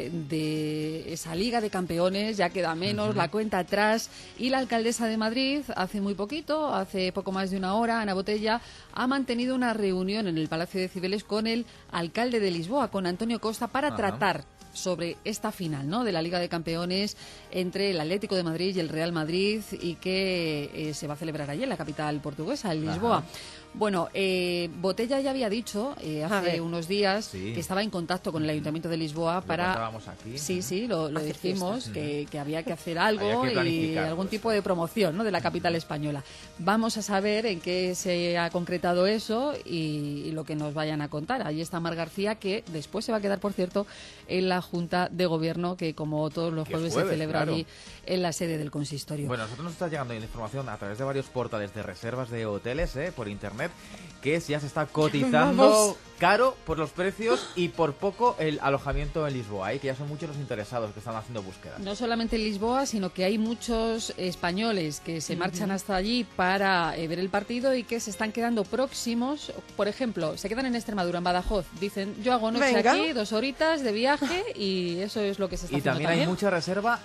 de esa Liga de Campeones. Ya queda menos, la cuenta atrás, y la alcaldesa de Madrid hace muy poquito, hace poco más de una hora, Ana Botella, ha mantenido una reunión en el Palacio de Cibeles con el alcalde de Lisboa, con Antonio Costa, para tratar sobre esta final, ¿no?, de la Liga de Campeones entre el Atlético de Madrid y el Real Madrid, y que se va a celebrar allí en la capital portuguesa, en Lisboa. Bueno, Botella ya había dicho hace unos días que estaba en contacto con el Ayuntamiento de Lisboa para... Aquí. Sí, lo dijimos, que había que hacer algo y algún tipo de promoción, ¿no?, de la capital española. Vamos a saber en qué se ha concretado eso y lo que nos vayan a contar. Ahí está Mar García, que después se va a quedar, por cierto, en la Junta de Gobierno, que como todos los jueves se celebra allí en la sede del consistorio. Bueno, a nosotros nos está llegando la información a través de varios portales de reservas de hoteles por internet, que ya se está cotizando caro por los precios y por poco el alojamiento en Lisboa, que ya son muchos los interesados que están haciendo búsquedas. No solamente en Lisboa, sino que hay muchos españoles que se marchan hasta allí para ver el partido y que se están quedando próximos. Por ejemplo, se quedan en Extremadura, en Badajoz. Dicen, yo hago noche aquí, 2 horitas de viaje, y eso es lo que se está haciendo. Y también hay mucha reserva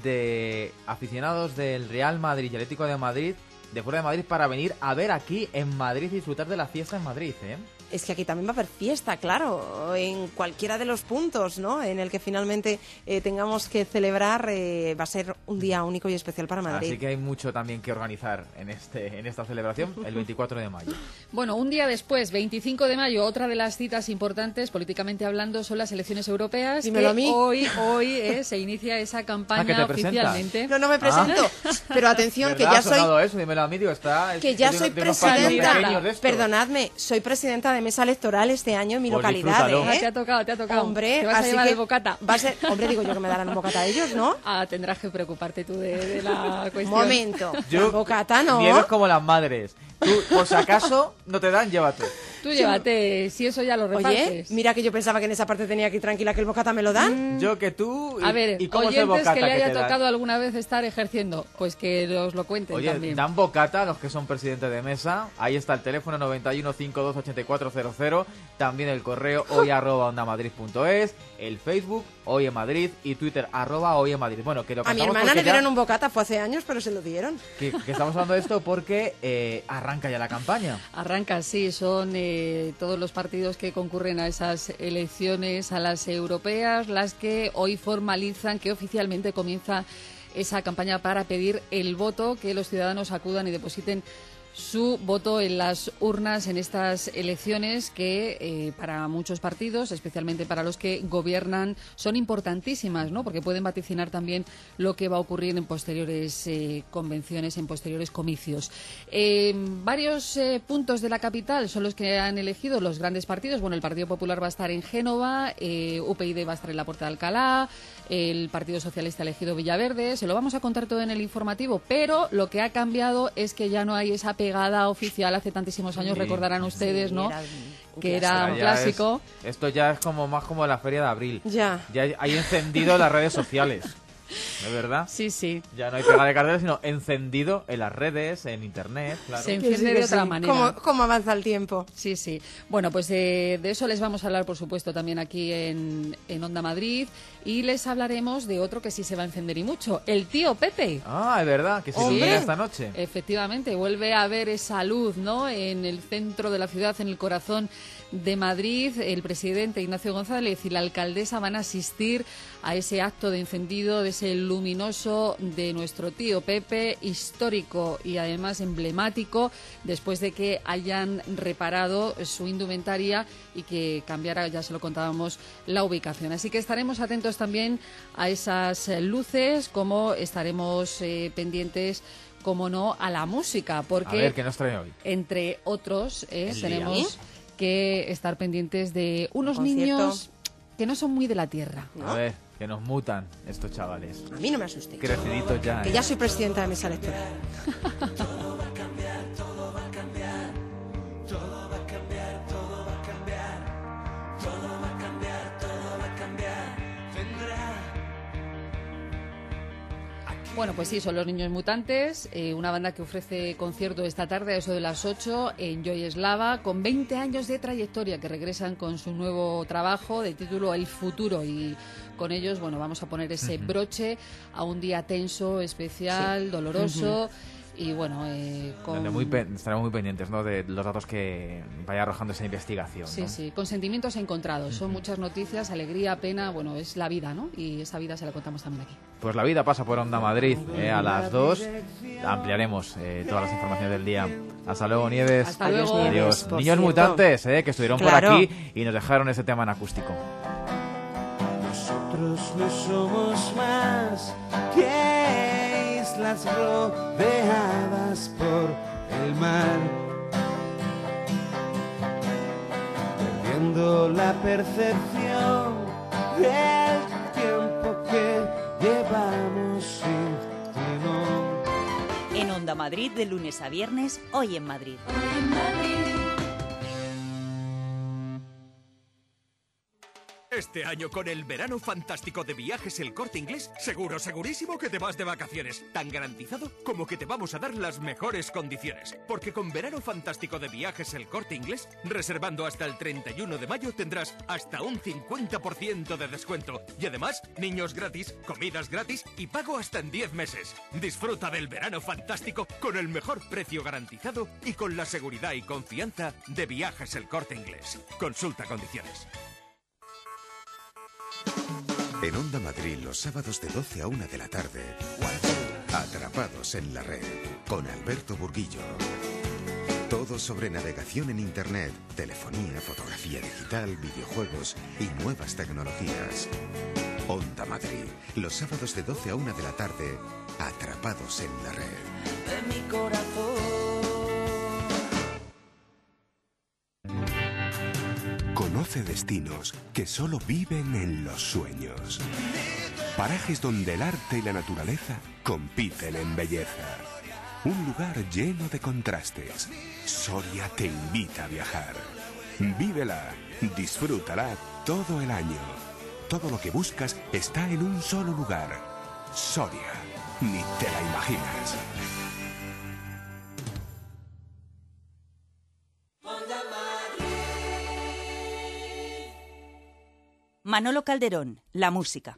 de aficionados del Real Madrid y Atlético de Madrid, de fuera de Madrid, para venir a ver aquí en Madrid y disfrutar de la fiesta en Madrid, Es que aquí también va a haber fiesta, claro, en cualquiera de los puntos, ¿no?, en el que finalmente tengamos que celebrar. Va a ser un día único y especial para Madrid. Así que hay mucho también que organizar en esta celebración, el 24 de mayo. Bueno, un día después, 25 de mayo, otra de las citas importantes, políticamente hablando, son las elecciones europeas. Dímelo a mí. Hoy se inicia esa campaña oficialmente. No me presento. Pero atención, que ya soy... Eso? Dímelo a mí, que ya soy presidenta. Perdonadme, soy presidenta de mesa electoral este año en mi localidad. Te ha tocado. Hombre, te vas a llevar el bocata. Va a ser, hombre, digo yo que me darán un bocata a ellos, ¿no? Tendrás que preocuparte tú de la cuestión. Momento, bocata no. Nieves como las madres. Tú, por si acaso, no te dan, llévate. Tú llévate, si eso ya lo repartes. Oye, mira que yo pensaba que en esa parte tenía que ir tranquila, que el bocata me lo dan. Yo que tú... A ver, ¿y cómo oyentes es el bocata que le haya tocado dan? alguna vez estar ejerciendo, pues que os lo cuenten. Oye, también. dan bocata a los que son presidentes de mesa. Ahí está el teléfono 91 52 8400. También el correo hoy@ondamadrid.es, el Facebook Hoy en Madrid y Twitter @Hoy en Madrid. Bueno, que lo a mi hermana le dieron un bocata, fue hace años, pero se lo dieron. Que estamos hablando de esto porque arranca ya la campaña. Arranca, sí, son todos los partidos que concurren a esas elecciones, a las europeas, las que hoy formalizan que oficialmente comienza esa campaña para pedir el voto, que los ciudadanos acudan y depositen su voto en las urnas en estas elecciones que para muchos partidos, especialmente para los que gobiernan, son importantísimas, ¿no?, porque pueden vaticinar también lo que va a ocurrir en posteriores convenciones, en posteriores comicios. Varios puntos de la capital son los que han elegido los grandes partidos. Bueno, el Partido Popular va a estar en Génova, UPyD va a estar en la Puerta de Alcalá, el Partido Socialista ha elegido Villaverde. Se lo vamos a contar todo en el informativo, pero lo que ha cambiado es que ya no hay esa pegada oficial. Hace tantísimos años, recordarán ustedes, ¿no?, que era un clásico. Esto ya es más como la Feria de Abril. Ya hay encendido las redes sociales. ¿De verdad? Sí. Ya no hay pegada de carteles, sino encendido en las redes, en internet, claro. Se enciende de otra manera. ¿Cómo avanza el tiempo? Sí. Bueno, pues de eso les vamos a hablar, por supuesto, también aquí en Onda Madrid. Y les hablaremos de otro que sí se va a encender y mucho, el tío Pepe. Es verdad, que se ilumina esta noche. Efectivamente, vuelve a ver esa luz, ¿no?, en el centro de la ciudad, en el corazón de Madrid. El presidente Ignacio González y la alcaldesa van a asistir a ese acto de encendido de ese luminoso de nuestro tío Pepe, histórico y además emblemático, después de que hayan reparado su indumentaria y que cambiara, ya se lo contábamos, la ubicación. Así que estaremos atentos también a esas luces, como estaremos pendientes, como no, a la música, porque a ver, ¿qué nos trae hoy? Entre otros tenemos que estar pendientes de unos niños que no son muy de la tierra. A ver, que nos mutan estos chavales. A mí no me asustéis. Creciditos ya. Que ya soy presidenta de mesa electoral. Bueno, pues sí, son los Niños Mutantes, una banda que ofrece concierto esta tarde a eso de las 8 en Joy Eslava, con 20 años de trayectoria, que regresan con su nuevo trabajo de título El Futuro, y con ellos, bueno, vamos a poner ese broche a un día tenso, especial, doloroso. Y bueno, estaremos muy pendientes, ¿no?, de los datos que vaya arrojando esa investigación. Sí, ¿no? sí, con sentimientos encontrados. Son muchas noticias, alegría, pena, bueno, es la vida, ¿no? Y esa vida se la contamos también aquí. Pues la vida pasa por Onda Madrid a las 2. Ampliaremos todas las informaciones del día. Hasta luego, Nieves. Hasta luego. Adiós. Por Niños cierto. Mutantes, que estuvieron por aquí y nos dejaron ese tema en acústico. Nosotros no somos más que islas rodeadas por el mar, perdiendo la percepción del tiempo que llevamos sin timón. En Onda Madrid, de lunes a viernes, Hoy en Madrid. Este año con el verano fantástico de Viajes El Corte Inglés, segurísimo que te vas de vacaciones. Tan garantizado como que te vamos a dar las mejores condiciones. Porque con verano fantástico de Viajes El Corte Inglés, reservando hasta el 31 de mayo tendrás hasta un 50% de descuento. Y además, niños gratis, comidas gratis y pago hasta en 10 meses. Disfruta del verano fantástico con el mejor precio garantizado y con la seguridad y confianza de Viajes El Corte Inglés. Consulta condiciones. En Onda Madrid, los sábados de 12 a 1 de la tarde, Atrapados en la Red, con Alberto Burguillo. Todo sobre navegación en Internet, telefonía, fotografía digital, videojuegos y nuevas tecnologías. Onda Madrid, los sábados de 12 a 1 de la tarde, Atrapados en la Red. De mi corazón. Conoce destinos que solo viven en los sueños. Parajes donde el arte y la naturaleza compiten en belleza. Un lugar lleno de contrastes. Soria te invita a viajar. Vívela, disfrútala todo el año. Todo lo que buscas está en un solo lugar. Soria, ni te la imaginas. Manolo Calderón, la música.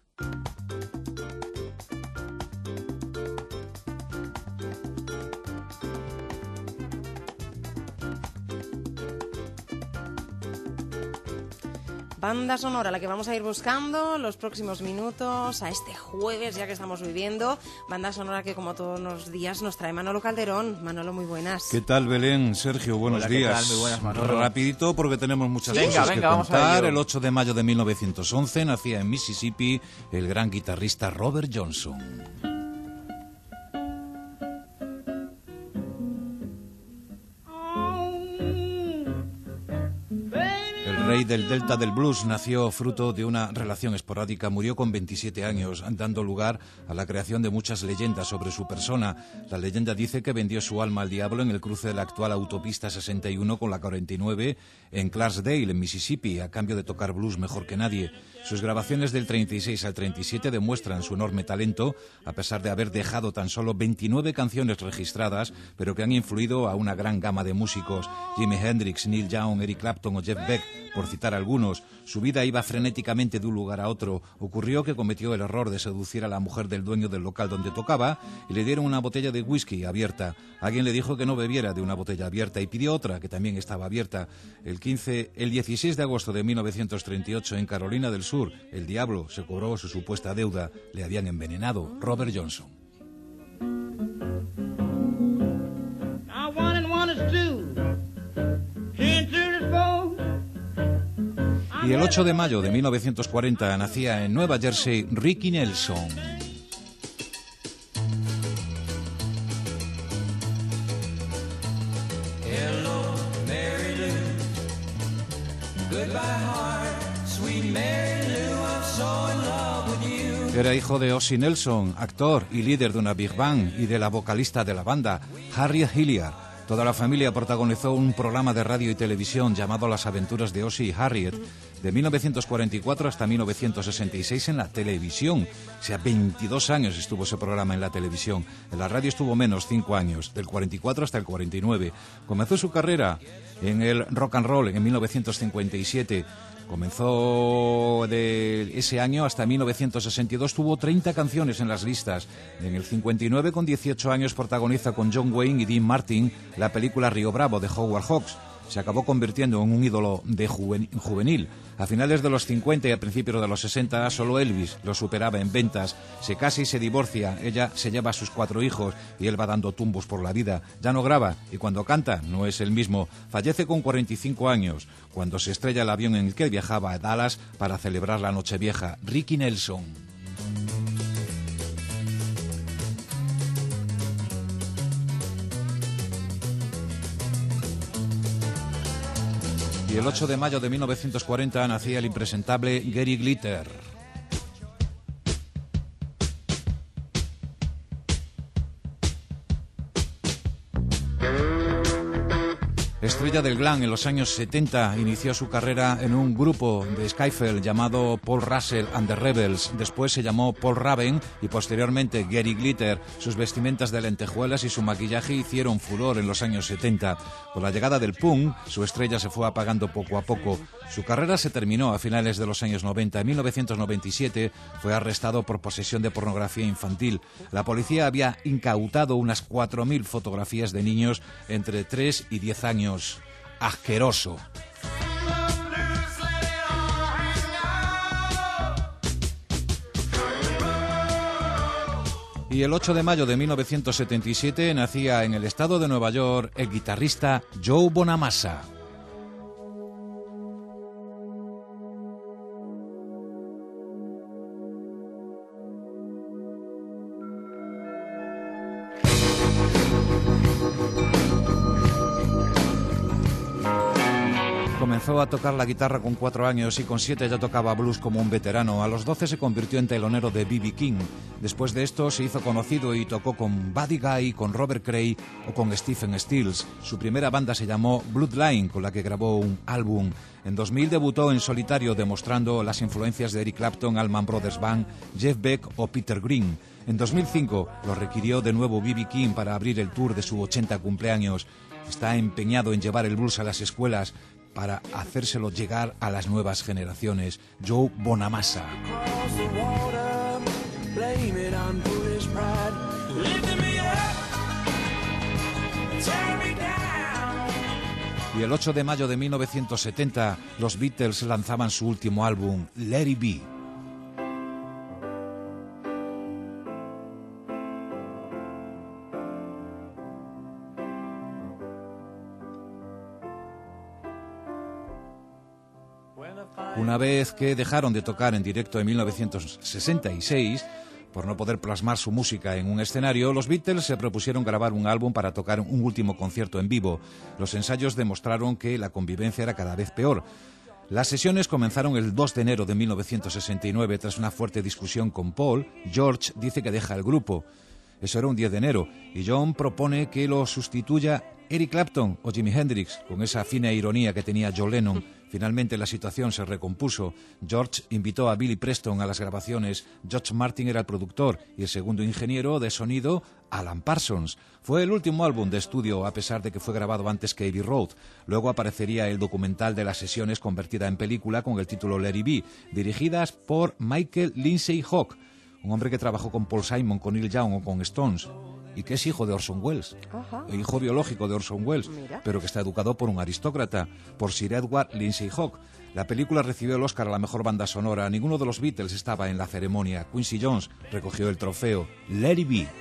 Banda sonora, la que vamos a ir buscando los próximos minutos, a este jueves ya que estamos viviendo. Banda sonora que, como todos los días, nos trae Manolo Calderón. Manolo, muy buenas. ¿Qué tal, Belén? Sergio, buenos Hola, ¿qué días. tal? Muy buenas, Manolo. Rapidito, porque tenemos muchas Venga, cosas que vamos a contar. ello. El 8 de mayo de 1911 nacía en Mississippi el gran guitarrista Robert Johnson. El rey del Delta del Blues nació fruto de una relación esporádica, murió con 27 años, dando lugar a la creación de muchas leyendas sobre su persona. La leyenda dice que vendió su alma al diablo en el cruce de la actual autopista 61 con la 49 en Clarksdale, en Mississippi, a cambio de tocar blues mejor que nadie. Sus grabaciones del 36 al 37 demuestran su enorme talento, a pesar de haber dejado tan solo 29 canciones registradas, pero que han influido a una gran gama de músicos: Jimi Hendrix, Neil Young, Eric Clapton o Jeff Beck, por citar algunos. Su vida iba frenéticamente de un lugar a otro. Ocurrió que cometió el error de seducir a la mujer del dueño del local donde tocaba y le dieron una botella de whisky abierta. Alguien le dijo que no bebiera de una botella abierta y pidió otra que también estaba abierta. El 16 de agosto de 1938 en Carolina del Sur, el diablo se cobró su supuesta deuda. Le habían envenenado. Robert Johnson. Y el 8 de mayo de 1940 nacía en Nueva Jersey Ricky Nelson. Hello, Mary Lou. Goodbye, heart, sweet Mary Lou. Era hijo de Ozzie Nelson, actor y líder de una big band, y de la vocalista de la banda, Harriet Hilliard. Toda la familia protagonizó un programa de radio y televisión llamado Las aventuras de Ozzie y Harriet, de 1944 hasta 1966 en la televisión. O sea, 22 años estuvo ese programa en la televisión. En la radio estuvo menos, 5 años, del 44 hasta el 49. Comenzó su carrera en el rock and roll en 1957. Comenzó de ese año hasta 1962, tuvo 30 canciones en las listas. En el 59, con 18 años, protagoniza con John Wayne y Dean Martin la película Río Bravo de Howard Hawks. Se acabó convirtiendo en un ídolo de juvenil. A finales de los 50 y a principios de los 60, solo Elvis lo superaba en ventas. Se casa y se divorcia, ella se lleva a sus 4 hijos y él va dando tumbos por la vida. Ya no graba y cuando canta no es el mismo. Fallece con 45 años, cuando se estrella el avión en el que viajaba a Dallas para celebrar la Nochevieja. Ricky Nelson. Y el 8 de mayo de 1940 nacía el impresentable Gary Glitter. Estrella del glam en los años 70, inició su carrera en un grupo de Skyfall llamado Paul Russell and the Rebels. Después se llamó Paul Raven y posteriormente Gary Glitter. Sus vestimentas de lentejuelas y su maquillaje hicieron furor en los años 70. Con la llegada del punk, su estrella se fue apagando poco a poco. Su carrera se terminó a finales de los años 90. En 1997 fue arrestado por posesión de pornografía infantil. La policía había incautado unas 4.000 fotografías de niños entre 3 y 10 años. Asqueroso. Y el 8 de mayo de 1977 nacía en el estado de Nueva York el guitarrista Joe Bonamassa. Comenzó a tocar la guitarra con 4 años y con 7 ya tocaba blues como un veterano. A los 12 se convirtió en telonero de B.B. King. Después de esto se hizo conocido y tocó con Buddy Guy, con Robert Cray o con Stephen Stills. Su primera banda se llamó Bloodline, con la que grabó un álbum. En 2000 debutó en solitario demostrando las influencias de Eric Clapton, Allman Brothers Band, Jeff Beck o Peter Green. En 2005 lo requirió de nuevo B.B. King para abrir el tour de su 80 cumpleaños. Está empeñado en llevar el blues a las escuelas para hacérselo llegar a las nuevas generaciones. Joe Bonamassa. Y el 8 de mayo de 1970, los Beatles lanzaban su último álbum, Let It Be. Una vez que dejaron de tocar en directo en 1966, por no poder plasmar su música en un escenario, los Beatles se propusieron grabar un álbum para tocar un último concierto en vivo. Los ensayos demostraron que la convivencia era cada vez peor. Las sesiones comenzaron el 2 de enero de 1969. Tras una fuerte discusión con Paul, George dice que deja el grupo. Eso era un 10 de enero, y John propone que lo sustituya Eric Clapton o Jimi Hendrix, con esa fina ironía que tenía John Lennon. Finalmente la situación se recompuso. George invitó a Billy Preston a las grabaciones. George Martin era el productor y el segundo ingeniero de sonido, Alan Parsons. Fue el último álbum de estudio, a pesar de que fue grabado antes que Abbey Road. Luego aparecería el documental de las sesiones convertida en película con el título Let It Be, dirigidas por Michael Lindsay Hogg, un hombre que trabajó con Paul Simon, con Neil Young o con Stones, y que es hijo de Orson Welles, hijo biológico de Orson Welles. Mira. Pero que está educado por un aristócrata, por Sir Edward Lindsay Hogg. La película recibió el Oscar a la mejor banda sonora. Ninguno de los Beatles estaba en la ceremonia. Quincy Jones recogió el trofeo. Let It Be.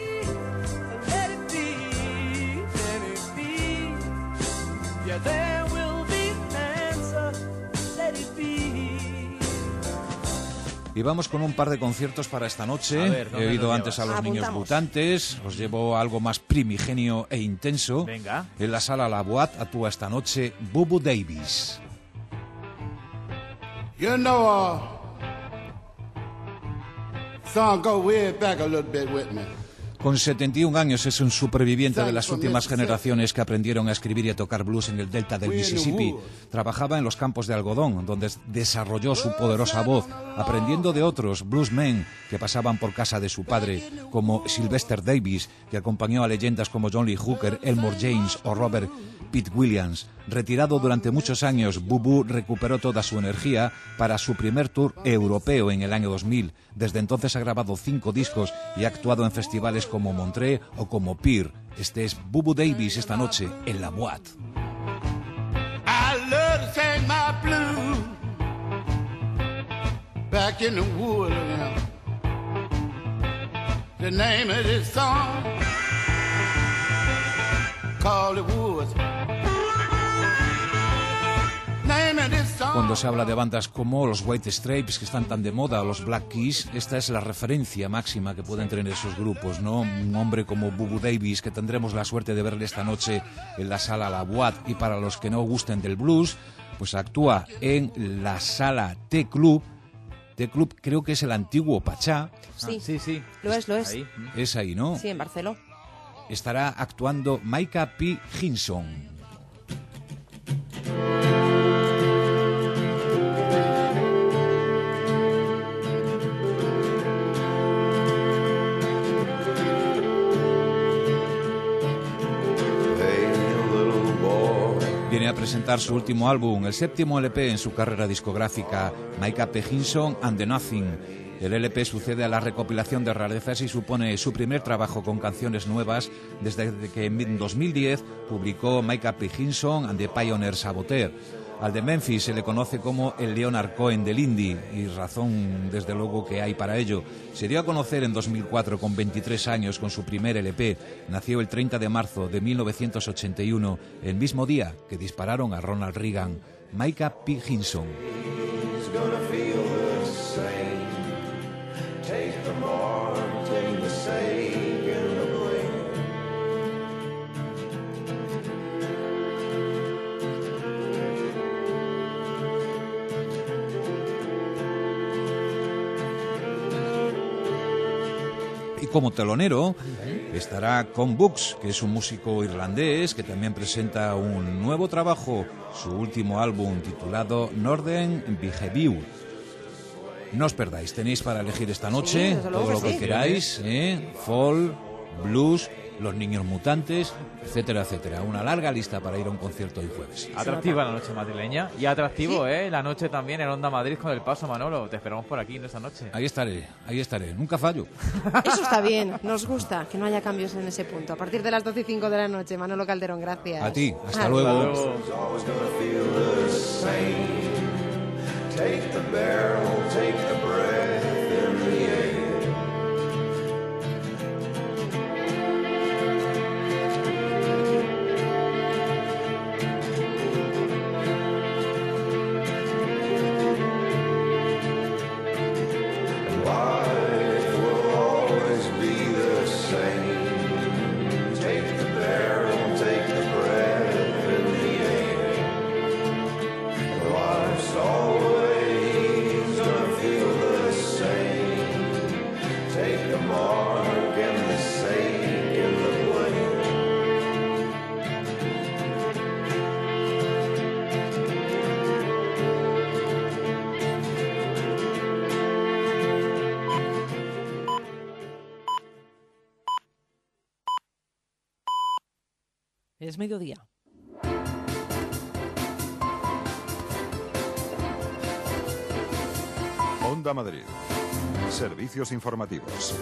Y vamos con un par de conciertos para esta noche. He oído antes a los Niños Mutantes. Os llevo algo más primigenio e intenso. Venga. En la sala La Boîte actúa esta noche Bubu Davis. You know, song go way back a little bit with me. Con 71 años es un superviviente de las últimas generaciones que aprendieron a escribir y a tocar blues en el delta del Mississippi. Trabajaba en los campos de algodón, donde desarrolló su poderosa voz, aprendiendo de otros bluesmen que pasaban por casa de su padre, como Sylvester Davis, que acompañó a leyendas como John Lee Hooker, Elmore James o Robert Pete Williams. Retirado durante muchos años, Bubu recuperó toda su energía para su primer tour europeo en el año 2000. Desde entonces ha grabado 5 discos y ha actuado en festivales como Montreux o como Peer. Este es Bubu Davis esta noche en La Boîte. I love to sing my blues back in the woods. The name of this song called The Woods. Cuando se habla de bandas como los White Stripes, que están tan de moda, o los Black Keys, esta es la referencia máxima que pueden tener esos grupos, ¿no? Un hombre como Bubu Davis, que tendremos la suerte de verle esta noche en la sala La Boîte, y para los que no gusten del blues, pues actúa en la sala T-Club. T-Club creo que es el antiguo Pachá. Sí, sí. Lo es. Ahí. Es ahí, ¿no? Sí, en Barcelona. Estará actuando Micah P. Hinson. Viene a presentar su último álbum, el 7º LP en su carrera discográfica, Micah P. Hinson and the Nothing. El LP sucede a la recopilación de rarezas y supone su primer trabajo con canciones nuevas desde que en 2010 publicó Micah P. Hinson and the Pioneer Saboteur. Al de Memphis se le conoce como el Leonard Cohen del indie, y razón desde luego que hay para ello. Se dio a conocer en 2004 con 23 años con su primer LP. Nació el 30 de marzo de 1981, el mismo día que dispararon a Ronald Reagan. Micah P. Hinson. Y como telonero estará Con Books, que es un músico irlandés que también presenta un nuevo trabajo, su último álbum titulado Northern Behavior. No os perdáis, tenéis para elegir esta noche todo lo que queráis, folk, blues, Los Niños Mutantes, etcétera, etcétera. Una larga lista para ir a un concierto el jueves. Atractiva la noche madrileña y atractivo, la noche también en Onda Madrid con el paso, Manolo. Te esperamos por aquí en esta noche. Ahí estaré, nunca fallo. Eso está bien, nos gusta que no haya cambios en ese punto. A partir de las 12:05 de la noche, Manolo Calderón, gracias. A ti, hasta luego. Es mediodía. Onda Madrid. Servicios informativos.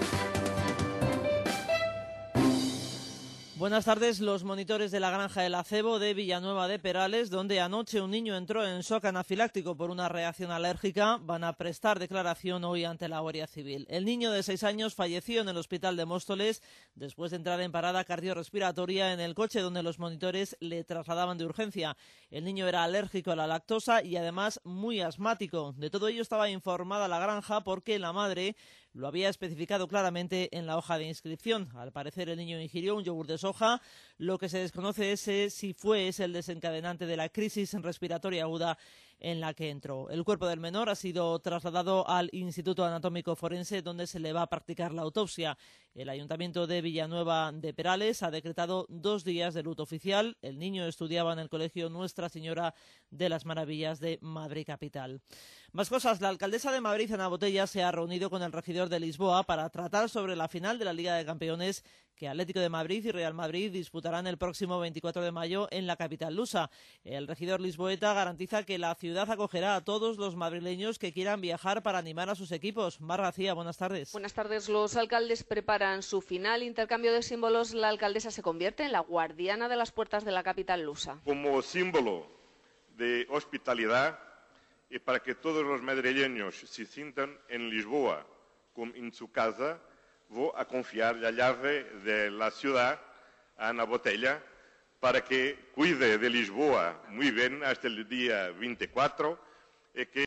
Buenas tardes. Los monitores de la granja del Acebo de Villanueva de Perales, donde anoche un niño entró en shock anafiláctico por una reacción alérgica, van a prestar declaración hoy ante la Guardia Civil. El niño de 6 años falleció en el hospital de Móstoles después de entrar en parada cardiorrespiratoria en el coche donde los monitores le trasladaban de urgencia. El niño era alérgico a la lactosa y además muy asmático. De todo ello estaba informada la granja porque la madre lo había especificado claramente en la hoja de inscripción. Al parecer el niño ingirió un yogur de soja. Lo que se desconoce es si fue el desencadenante de la crisis respiratoria aguda en la que entró. El cuerpo del menor ha sido trasladado al Instituto Anatómico Forense, donde se le va a practicar la autopsia. El Ayuntamiento de Villanueva de Perales ha decretado 2 días de luto oficial. El niño estudiaba en el colegio Nuestra Señora de las Maravillas de Madrid capital. Más cosas. La alcaldesa de Madrid, Ana Botella, se ha reunido con el regidor de Lisboa para tratar sobre la final de la Liga de Campeones que Atlético de Madrid y Real Madrid disputarán el próximo 24 de mayo en la capital lusa. El regidor lisboeta garantiza que la ciudad acogerá a todos los madrileños que quieran viajar para animar a sus equipos. Mar García, buenas tardes. Buenas tardes. Los alcaldes preparan su final. Intercambio de símbolos. La alcaldesa se convierte en la guardiana de las puertas de la capital lusa. Como símbolo de hospitalidad y para que todos los madrileños se sientan en Lisboa como en su casa, voy a confiar la llave de la ciudad a Ana Botella para que cuide de Lisboa muy bien hasta el día 24 y que